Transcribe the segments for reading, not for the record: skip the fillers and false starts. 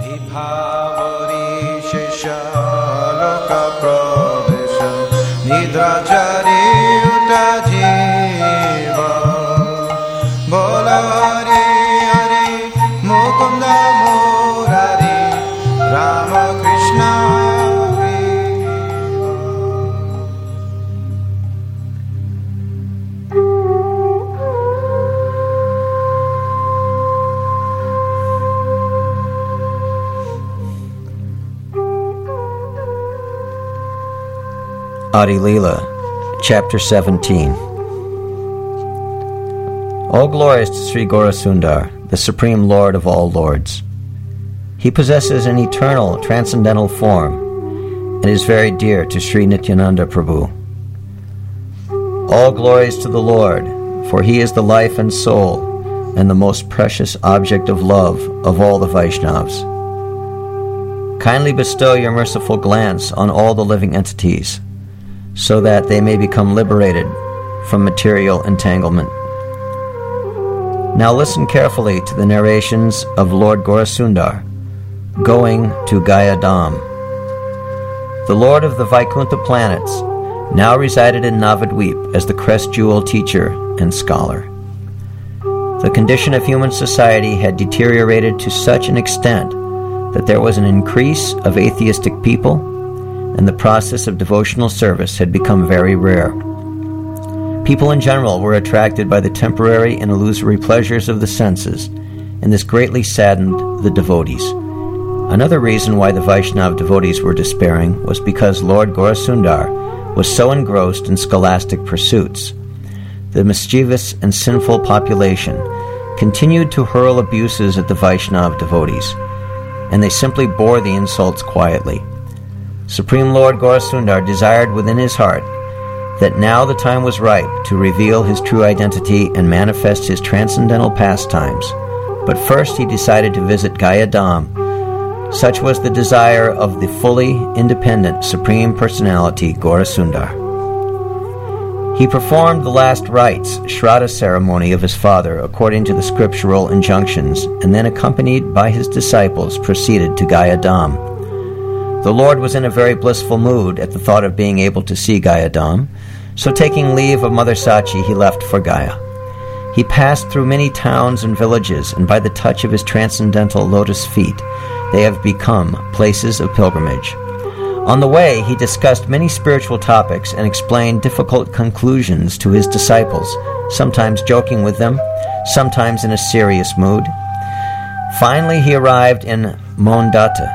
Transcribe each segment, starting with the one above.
Bhavori Shesha Loka Pradesha Nidrachari Utajiva Bolari Hari Mukunda Murari Rama Krishna Adi Leela, Chapter 17. All glories to Sri Gaurasundar, the Supreme Lord of all lords. He possesses an eternal, transcendental form, and is very dear to Sri Nityananda Prabhu. All glories to the Lord, for He is the life and soul, and the most precious object of love of all the Vaishnavas. Kindly bestow your merciful glance on all the living entities, so that they may become liberated from material entanglement. Now listen carefully to the narrations of Lord Gaurasundar, going to Gaya Dham. The Lord of the Vaikuntha planets now resided in Navadvip as the crest jewel teacher and scholar. The condition of human society had deteriorated to such an extent that there was an increase of atheistic people, and the process of devotional service had become very rare. People in general were attracted by the temporary and illusory pleasures of the senses, and this greatly saddened the devotees. Another reason why the Vaishnava devotees were despairing was because Lord Gaurasundar was so engrossed in scholastic pursuits. The mischievous and sinful population continued to hurl abuses at the Vaishnava devotees, and they simply bore the insults quietly. Supreme Lord Gaurasundar desired within his heart that now the time was ripe to reveal his true identity and manifest his transcendental pastimes. But first he decided to visit Gaya Dham. Such was the desire of the fully independent Supreme Personality Gaurasundar. He performed the last rites, Shraddha ceremony of his father according to the scriptural injunctions, and then accompanied by his disciples proceeded to Gaya Dham. The Lord was in a very blissful mood at the thought of being able to see Gaya Dham, so taking leave of Mother Sachi, he left for Gaya. He passed through many towns and villages, and by the touch of his transcendental lotus feet, they have become places of pilgrimage. On the way, he discussed many spiritual topics and explained difficult conclusions to his disciples, sometimes joking with them, sometimes in a serious mood. Finally, he arrived in Mondata.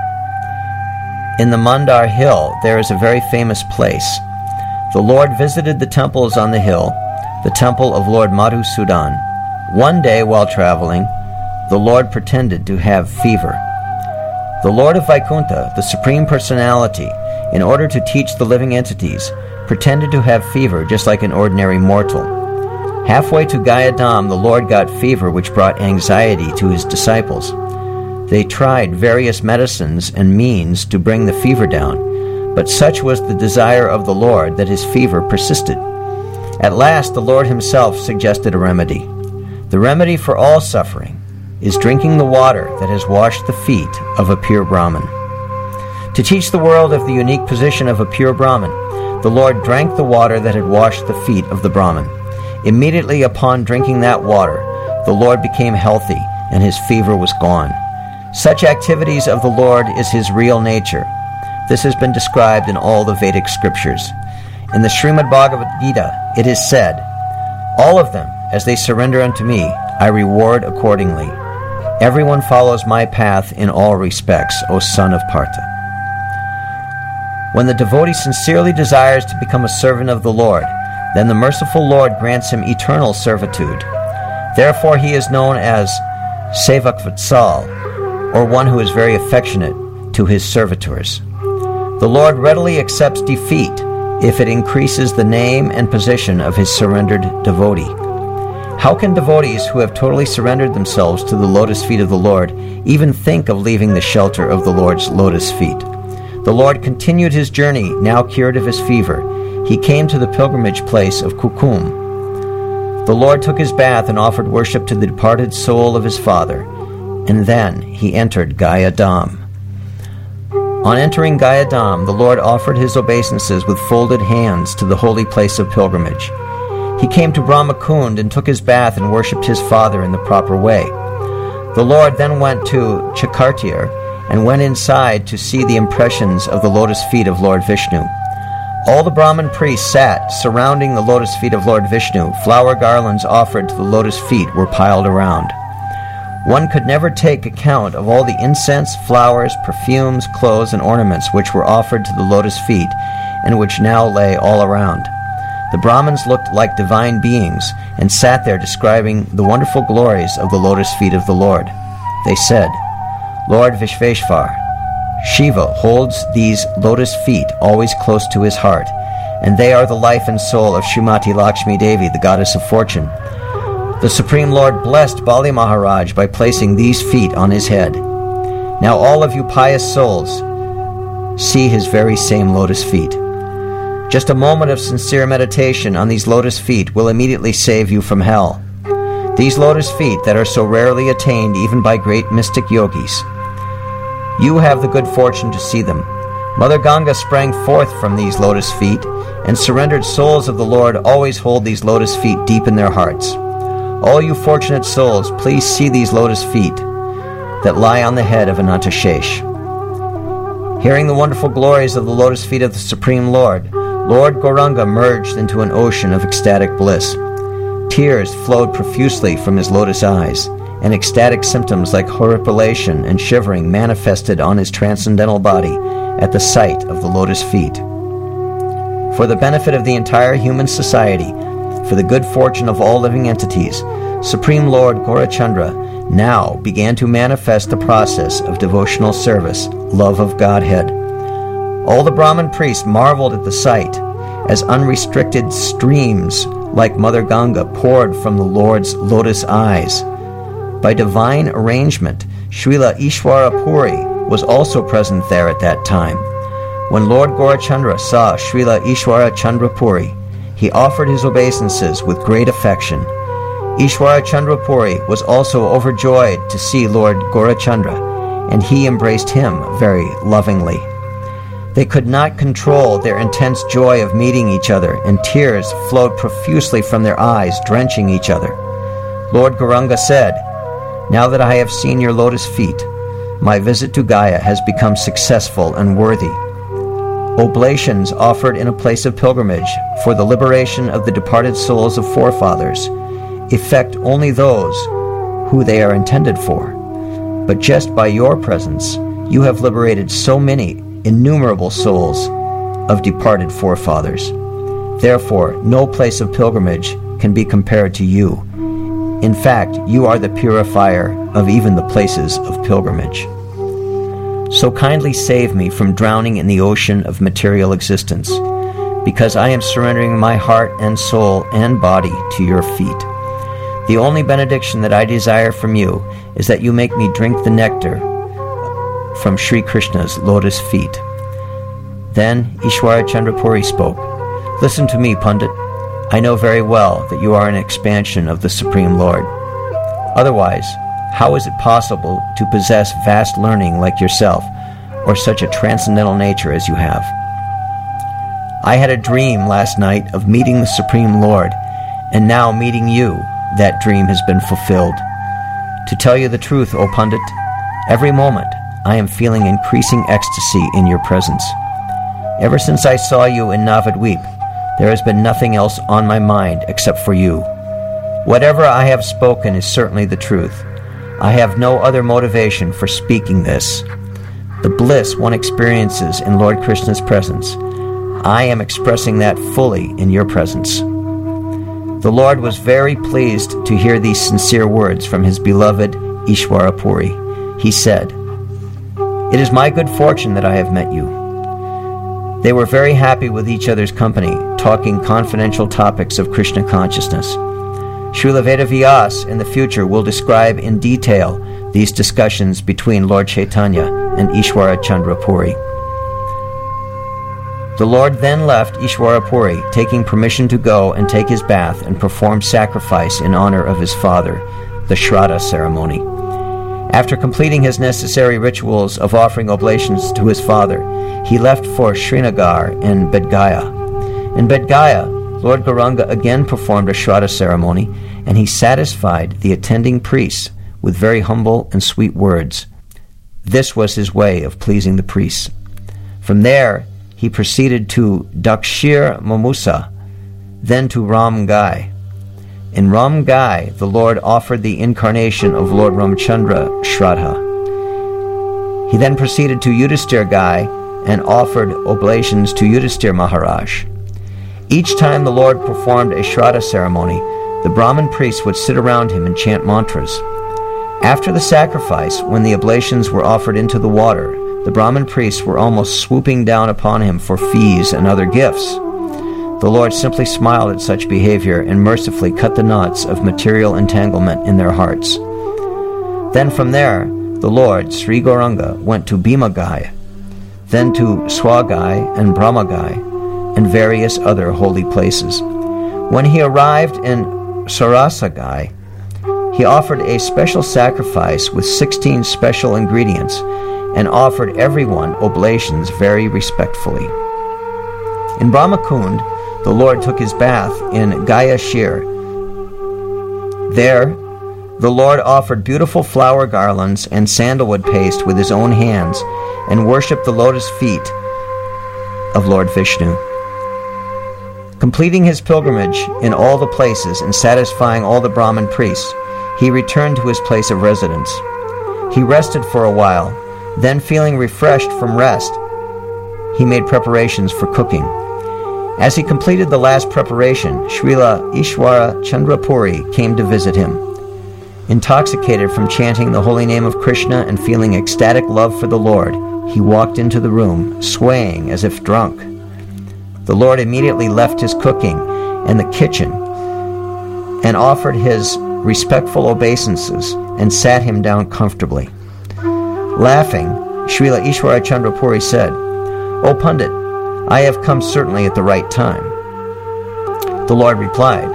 In the Mandar Hill, there is a very famous place. The Lord visited the temples on the hill, the temple of Lord Madhusudan. One day while traveling, the Lord pretended to have fever. The Lord of Vaikuntha, the Supreme Personality, in order to teach the living entities, pretended to have fever just like an ordinary mortal. Halfway to Gaya Dham, the Lord got fever which brought anxiety to his disciples. They tried various medicines and means to bring the fever down, but such was the desire of the Lord that his fever persisted. At last the Lord himself suggested a remedy. The remedy for all suffering is drinking the water that has washed the feet of a pure Brahmin. To teach the world of the unique position of a pure Brahmin, the Lord drank the water that had washed the feet of the Brahmin. Immediately upon drinking that water, the Lord became healthy and his fever was gone. Such activities of the Lord is his real nature. This has been described in all the Vedic scriptures. In the Srimad Bhagavad Gita, it is said, "All of them, as they surrender unto me, I reward accordingly. Everyone follows my path in all respects, O son of Partha." When the devotee sincerely desires to become a servant of the Lord, then the merciful Lord grants him eternal servitude. Therefore he is known as Sevak Vatsal, or one who is very affectionate to his servitors. The Lord readily accepts defeat if it increases the name and position of his surrendered devotee. How can devotees who have totally surrendered themselves to the lotus feet of the Lord even think of leaving the shelter of the Lord's lotus feet? The Lord continued his journey, now cured of his fever. He came to the pilgrimage place of Kukum. The Lord took his bath and offered worship to the departed soul of his father, and then he entered Gaya Dham. On entering Gayadam, the Lord offered his obeisances with folded hands to the holy place of pilgrimage. He came to Brahmakund and took his bath and worshipped his father in the proper way. The Lord then went to Chakartir and went inside to see the impressions of the lotus feet of Lord Vishnu. All the Brahmin priests sat surrounding the lotus feet of Lord Vishnu. Flower garlands offered to the lotus feet were piled around. One could never take account of all the incense, flowers, perfumes, clothes, and ornaments which were offered to the lotus feet and which now lay all around. The Brahmins looked like divine beings and sat there describing the wonderful glories of the lotus feet of the Lord. They said, "Lord Vishveshvar, Shiva holds these lotus feet always close to his heart, and they are the life and soul of Srimati Lakshmi Devi, the goddess of fortune. The Supreme Lord blessed Bali Maharaj by placing these feet on his head. Now all of you pious souls see his very same lotus feet. Just a moment of sincere meditation on these lotus feet will immediately save you from hell. These lotus feet that are so rarely attained even by great mystic yogis. You have the good fortune to see them. Mother Ganga sprang forth from these lotus feet, and surrendered souls of the Lord always hold these lotus feet deep in their hearts. All you fortunate souls, please see these lotus feet that lie on the head of Anantashesh." Hearing the wonderful glories of the lotus feet of the Supreme Lord, Lord Gauranga merged into an ocean of ecstatic bliss. Tears flowed profusely from his lotus eyes, and ecstatic symptoms like horripilation and shivering manifested on his transcendental body at the sight of the lotus feet. For the benefit of the entire human society, for the good fortune of all living entities, Supreme Lord Gaurachandra now began to manifest the process of devotional service, love of Godhead. All the Brahmin priests marveled at the sight, as unrestricted streams like Mother Ganga poured from the Lord's lotus eyes. By divine arrangement, Srila Ishwara Puri was also present there at that time. When Lord Gaurachandra saw Srila Ishwara Chandra Puri, he offered his obeisances with great affection. Ishwara Chandra Puri was also overjoyed to see Lord Gaurachandra, and he embraced him very lovingly. They could not control their intense joy of meeting each other, and tears flowed profusely from their eyes, drenching each other. Lord Gauranga said, "Now that I have seen your lotus feet, my visit to Gaya has become successful and worthy. Oblations offered in a place of pilgrimage for the liberation of the departed souls of forefathers effect only those who they are intended for. But just by your presence, you have liberated so many innumerable souls of departed forefathers. Therefore, no place of pilgrimage can be compared to you. In fact, you are the purifier of even the places of pilgrimage. So kindly save me from drowning in the ocean of material existence, because I am surrendering my heart and soul and body to your feet. The only benediction that I desire from you is that you make me drink the nectar from Sri Krishna's lotus feet." Then Ishwara Chandra Puri spoke, "Listen to me, Pundit. I know very well that you are an expansion of the Supreme Lord. Otherwise, how is it possible to possess vast learning like yourself, or such a transcendental nature as you have? I had a dream last night of meeting the Supreme Lord, and now meeting you, that dream has been fulfilled. To tell you the truth, O Pundit, every moment I am feeling increasing ecstasy in your presence. Ever since I saw you in Navadweep, there has been nothing else on my mind except for you. Whatever I have spoken is certainly the truth. I have no other motivation for speaking this. The bliss one experiences in Lord Krishna's presence, I am expressing that fully in your presence." The Lord was very pleased to hear these sincere words from his beloved Ishwara Puri. He said, "It is my good fortune that I have met you." They were very happy with each other's company, talking confidential topics of Krishna consciousness. Srila Vedavyas in the future will describe in detail these discussions between Lord Chaitanya and Ishwara Chandra Puri. The Lord then left Ishwara Puri, taking permission to go and take his bath and perform sacrifice in honor of his father, the Shraddha ceremony. After completing his necessary rituals of offering oblations to his father, he left for Srinagar in Bedgaya. In Bedgaya, Lord Gauranga again performed a Shraddha ceremony, and he satisfied the attending priests with very humble and sweet words. This was his way of pleasing the priests. From there, he proceeded to Dakshir Mamusa, then to Ramgai. In Ramgai, the Lord offered the incarnation of Lord Ramchandra Shraddha. He then proceeded to Yudhishthir Gai and offered oblations to Yudhishthir Maharaj. Each time the Lord performed a Shraddha ceremony, the Brahmin priests would sit around him and chant mantras. After the sacrifice, when the oblations were offered into the water, the Brahmin priests were almost swooping down upon him for fees and other gifts. The Lord simply smiled at such behavior and mercifully cut the knots of material entanglement in their hearts. Then from there, the Lord, Sri Gauranga, went to Bhimagai, then to Swagai and Brahmagai, and various other holy places. When he arrived in Sarasagai, he offered a special sacrifice with 16 special ingredients and offered everyone oblations very respectfully. In Brahmakund, the Lord took his bath in Gayashir. There, the Lord offered beautiful flower garlands and sandalwood paste with his own hands and worshipped the lotus feet of Lord Vishnu. Completing his pilgrimage in all the places and satisfying all the Brahmin priests, he returned to his place of residence. He rested for a while, then feeling refreshed from rest, he made preparations for cooking. As he completed the last preparation, Srila Ishwara Chandrapuri came to visit him. Intoxicated from chanting the holy name of Krishna and feeling ecstatic love for the Lord, he walked into the room, swaying as if drunk. The Lord immediately left his cooking and the kitchen and offered his respectful obeisances and sat him down comfortably. Laughing, Srila Ishwara Chandrapuri said, "O Pandit, I have come certainly at the right time." The Lord replied,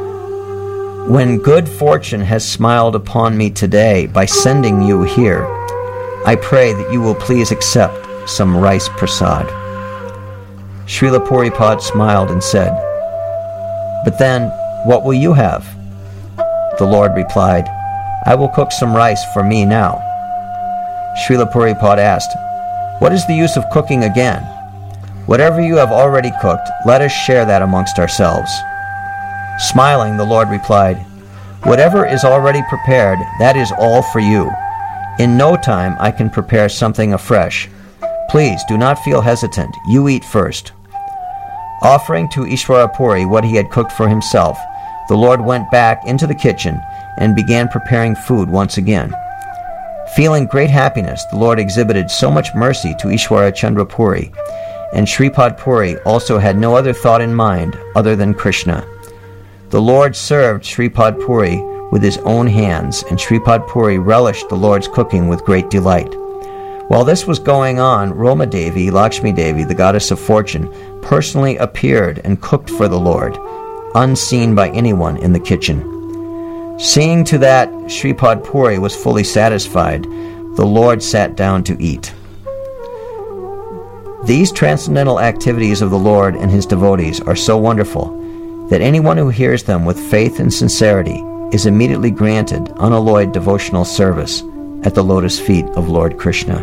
"When good fortune has smiled upon me today by sending you here, I pray that you will please accept some rice prasad." Srila Puripad smiled and said, "But then, what will you have?" The Lord replied, "I will cook some rice for me now." Srila Puripad asked, "What is the use of cooking again? Whatever you have already cooked, let us share that amongst ourselves." Smiling, the Lord replied, "Whatever is already prepared, that is all for you. In no time I can prepare something afresh. Please do not feel hesitant. You eat first." Offering to Ishwarapuri what he had cooked for himself, the Lord went back into the kitchen and began preparing food once again. Feeling great happiness, the Lord exhibited so much mercy to Ishwara Chandrapuri, and Shripad Puri also had no other thought in mind other than Krishna. The Lord served Shripad Puri with his own hands, and Shripad Puri relished the Lord's cooking with great delight. While this was going on, Roma Devi, Lakshmi Devi, the goddess of fortune, personally appeared and cooked for the Lord, unseen by anyone in the kitchen. Seeing to that Shripad Puri was fully satisfied, the Lord sat down to eat. These transcendental activities of the Lord and his devotees are so wonderful that anyone who hears them with faith and sincerity is immediately granted unalloyed devotional service at the lotus feet of Lord Krishna.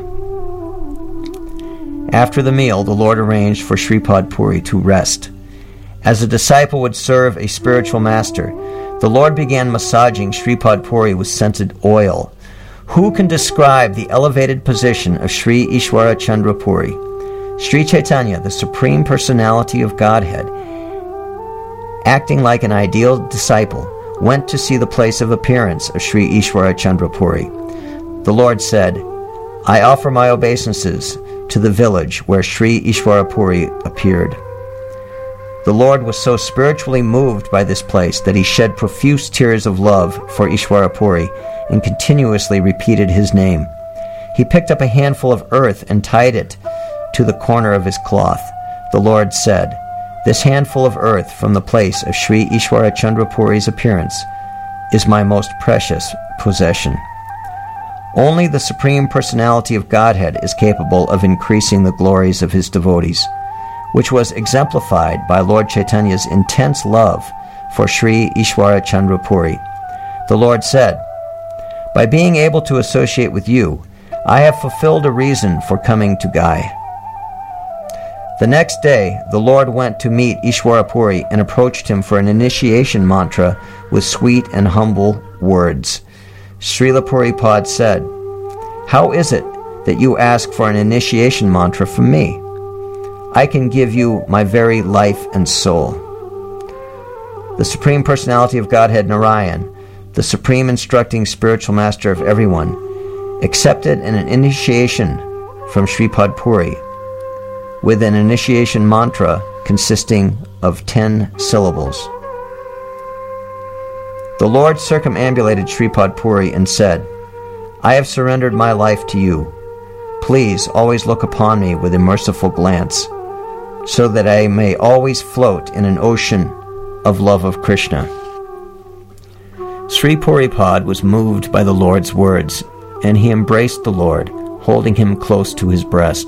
After the meal, the Lord arranged for Shripad Puri to rest. As a disciple would serve a spiritual master, the Lord began massaging Shripad Puri with scented oil. Who can describe the elevated position of Sri Ishwara Chandra Puri? Sri Chaitanya, the Supreme Personality of Godhead, acting like an ideal disciple, went to see the place of appearance of Sri Ishwara Chandra Puri. The Lord said, "I offer my obeisances to the village where Sri Ishwara Puri appeared." The Lord was so spiritually moved by this place that he shed profuse tears of love for Ishwara Puri and continuously repeated his name. He picked up a handful of earth and tied it to the corner of his cloth. The Lord said, "This handful of earth from the place of Sri Ishwara Chandra Puri's appearance is my most precious possession. Only the Supreme Personality of Godhead is capable of increasing the glories of his devotees, which was exemplified by Lord Chaitanya's intense love for Sri Ishwara Chandra Puri. The Lord said, "By being able to associate with you, I have fulfilled a reason for coming to Gai." The next day, the Lord went to meet Ishwara Puri and approached him for an initiation mantra with sweet and humble words. Srila Puripad said, "How is it that you ask for an initiation mantra from me? I can give you my very life and soul." The Supreme Personality of Godhead Narayan, the Supreme Instructing Spiritual Master of everyone, accepted an initiation from Sripad Puri with an initiation mantra consisting of 10 syllables. The Lord circumambulated Sripad Puri and said, "I have surrendered my life to you. Please always look upon me with a merciful glance, so that I may always float in an ocean of love of Krishna." Sri Puripad was moved by the Lord's words, and he embraced the Lord, holding him close to his breast.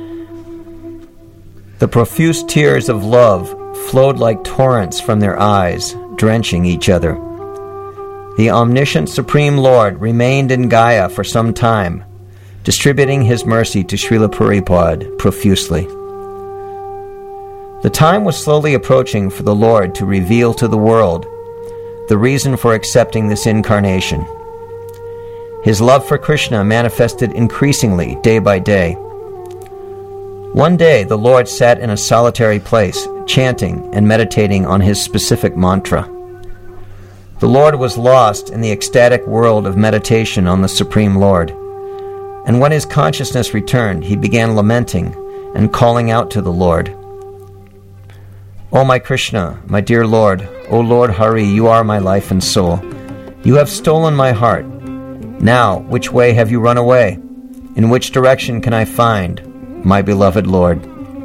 The profuse tears of love flowed like torrents from their eyes, drenching each other. The omniscient Supreme Lord remained in Gaya for some time, distributing his mercy to Srila Puripad profusely. The time was slowly approaching for the Lord to reveal to the world the reason for accepting this incarnation. His love for Krishna manifested increasingly day by day. One day the Lord sat in a solitary place, chanting and meditating on his specific mantra. The Lord was lost in the ecstatic world of meditation on the Supreme Lord, and when his consciousness returned, he began lamenting and calling out to the Lord, "O my Krishna, my dear Lord, O Lord Hari, you are my life and soul. You have stolen my heart. Now, which way have you run away? In which direction can I find my beloved Lord?"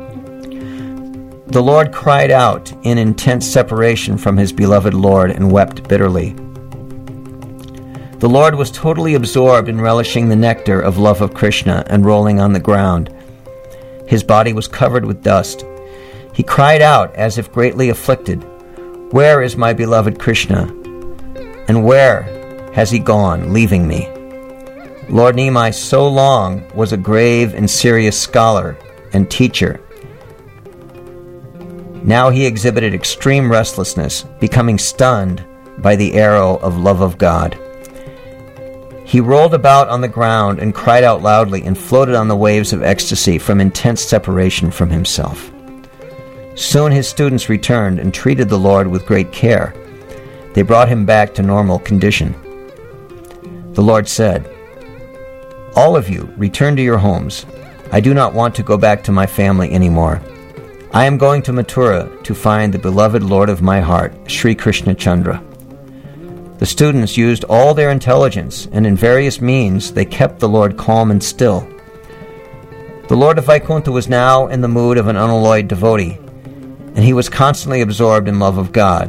The Lord cried out in intense separation from his beloved Lord and wept bitterly. The Lord was totally absorbed in relishing the nectar of love of Krishna and rolling on the ground. His body was covered with dust. He cried out as if greatly afflicted, "Where is my beloved Krishna? And where has he gone, leaving me?" Lord Nimai so long was a grave and serious scholar and teacher. Now he exhibited extreme restlessness, becoming stunned by the arrow of love of God. He rolled about on the ground and cried out loudly and floated on the waves of ecstasy from intense separation from himself. Soon his students returned and treated the Lord with great care. They brought him back to normal condition. The Lord said, "All of you, return to your homes. I do not want to go back to my family anymore. I am going to Mathura to find the beloved Lord of my heart, Sri Krishna Chandra." The students used all their intelligence, and in various means they kept the Lord calm and still. The Lord of Vaikuntha was now in the mood of an unalloyed devotee, and he was constantly absorbed in love of God.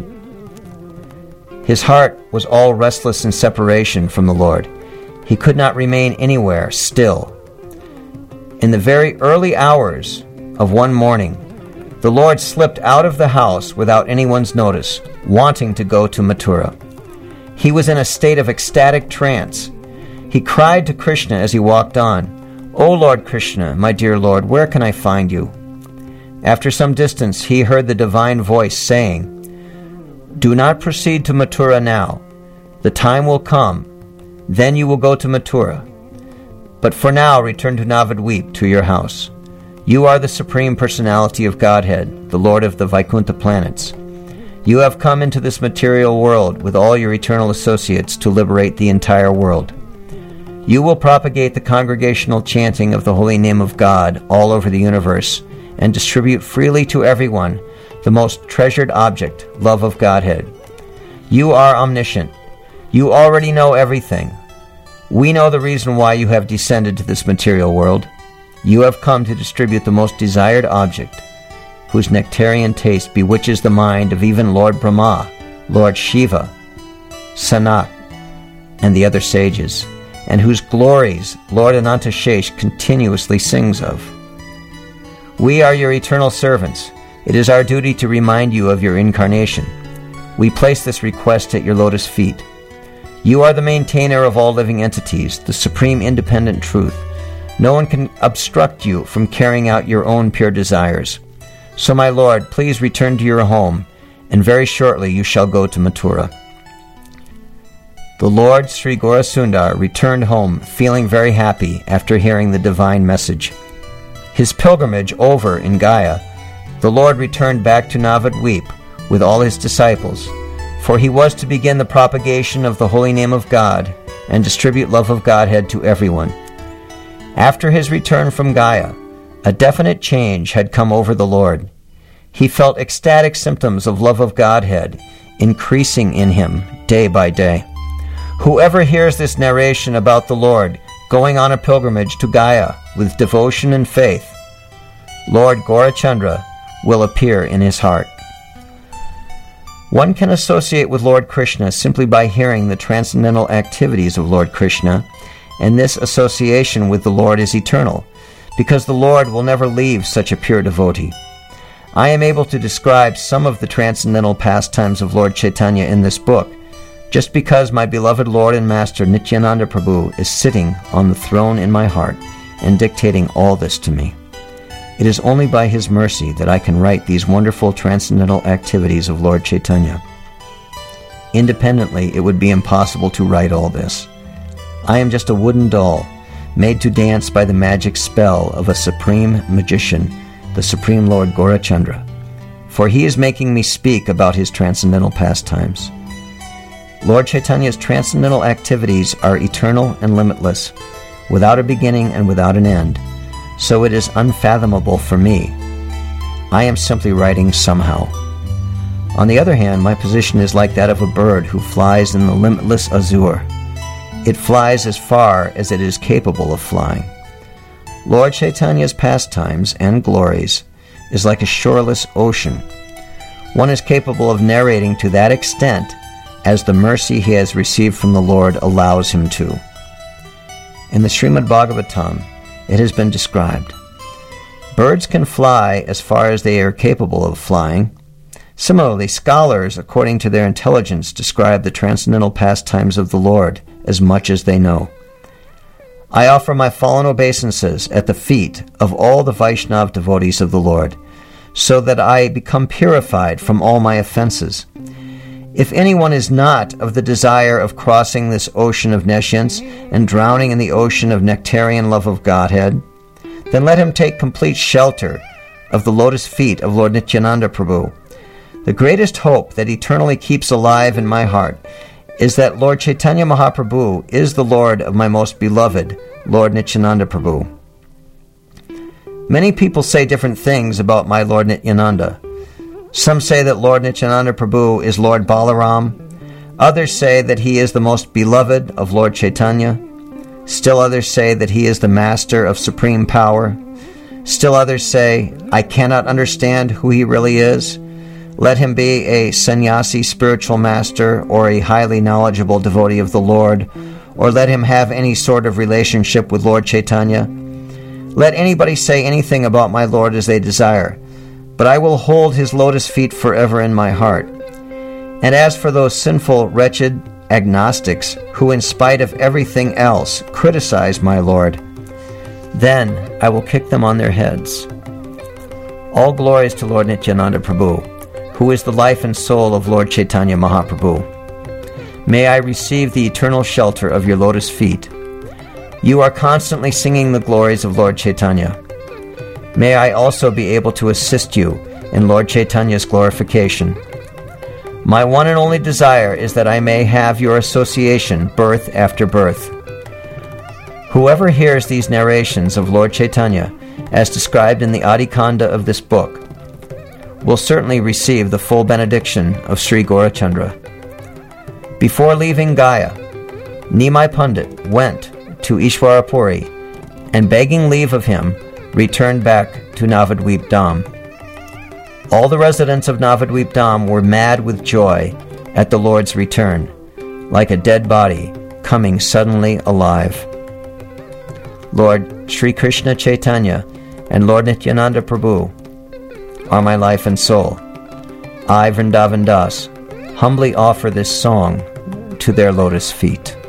His heart was all restless in separation from the Lord. He could not remain anywhere still. In the very early hours of one morning, the Lord slipped out of the house without anyone's notice, wanting to go to Mathura. He was in a state of ecstatic trance. He cried to Krishna as he walked on, "O Lord Krishna, my dear Lord, where can I find you?" After some distance, he heard the divine voice saying, "Do not proceed to Mathura now. The time will come. Then you will go to Mathura. But for now, return to Navadvip, to your house. You are the Supreme Personality of Godhead, the Lord of the Vaikuntha planets. You have come into this material world with all your eternal associates to liberate the entire world. You will propagate the congregational chanting of the holy name of God all over the universe and distribute freely to everyone the most treasured object, love of Godhead. You are omniscient. You already know everything. We know the reason why you have descended to this material world. You have come to distribute the most desired object, whose nectarian taste bewitches the mind of even Lord Brahma, Lord Shiva, Sanak, and the other sages, and whose glories Lord Anantashesh continuously sings of. We are your eternal servants. It is our duty to remind you of your incarnation. We place this request at your lotus feet. You are the maintainer of all living entities, the supreme independent truth. No one can obstruct you from carrying out your own pure desires. So, my Lord, please return to your home, and very shortly you shall go to Mathura. The Lord Sri Gaurasundar returned home feeling very happy after hearing the divine message. His pilgrimage over in Gaya, the Lord returned back to Navadvip with all his disciples, for he was to begin the propagation of the holy name of God and distribute love of Godhead to everyone. After his return from Gaya, a definite change had come over the Lord. He felt ecstatic symptoms of love of Godhead increasing in him day by day. Whoever hears this narration about the Lord going on a pilgrimage to Gaya with devotion and faith, Lord Gaurachandra will appear in his heart. One can associate with Lord Krishna simply by hearing the transcendental activities of Lord Krishna, and this association with the Lord is eternal, because the Lord will never leave such a pure devotee. I am able to describe some of the transcendental pastimes of Lord Chaitanya in this book, just because my beloved Lord and Master Nityananda Prabhu is sitting on the throne in my heart and dictating all this to me. It is only by his mercy that I can write these wonderful transcendental activities of Lord Chaitanya. Independently, it would be impossible to write all this. I am just a wooden doll, made to dance by the magic spell of a supreme magician, the Supreme Lord Gaurachandra, for he is making me speak about his transcendental pastimes. Lord Chaitanya's transcendental activities are eternal and limitless, without a beginning and without an end, so it is unfathomable for me. I am simply writing somehow. On the other hand, my position is like that of a bird who flies in the limitless azure. It flies as far as it is capable of flying. Lord Chaitanya's pastimes and glories is like a shoreless ocean. One is capable of narrating to that extent as the mercy he has received from the Lord allows him to. In the Srimad Bhagavatam, it has been described, birds can fly as far as they are capable of flying. Similarly, scholars, according to their intelligence, describe the transcendental pastimes of the Lord as much as they know. I offer my fallen obeisances at the feet of all the Vaishnav devotees of the Lord, so that I become purified from all my offenses. If anyone is not of the desire of crossing this ocean of nescience and drowning in the ocean of nectarian love of Godhead, then let him take complete shelter of the lotus feet of Lord Nityananda Prabhu. The greatest hope that eternally keeps alive in my heart is that Lord Chaitanya Mahaprabhu is the Lord of my most beloved, Lord Nityananda Prabhu. Many people say different things about my Lord Nityananda. Some say that Lord Nityananda Prabhu is Lord Balaram. Others say that he is the most beloved of Lord Chaitanya. Still others say that he is the master of supreme power. Still others say, I cannot understand who he really is. Let him be a sannyasi spiritual master or a highly knowledgeable devotee of the Lord, or let him have any sort of relationship with Lord Chaitanya. Let anybody say anything about my Lord as they desire, but I will hold his lotus feet forever in my heart. And as for those sinful, wretched agnostics who, in spite of everything else, criticize my Lord, then I will kick them on their heads. All glories to Lord Nityananda Prabhu, who is the life and soul of Lord Chaitanya Mahaprabhu. May I receive the eternal shelter of your lotus feet. You are constantly singing the glories of Lord Chaitanya. May I also be able to assist you in Lord Chaitanya's glorification. My one and only desire is that I may have your association birth after birth. Whoever hears these narrations of Lord Chaitanya, as described in the Adi Kanda of this book, will certainly receive the full benediction of Sri Gaurachandra. Before leaving Gaya, Nimai Pandit went to Ishwarapuri and, begging leave of him, returned back to Navadvip Dham. All the residents of Navadvip Dham were mad with joy at the Lord's return, like a dead body coming suddenly alive. Lord Sri Krishna Chaitanya and Lord Nityananda Prabhu are my life and soul. I, Vrindavan Das, humbly offer this song to their lotus feet.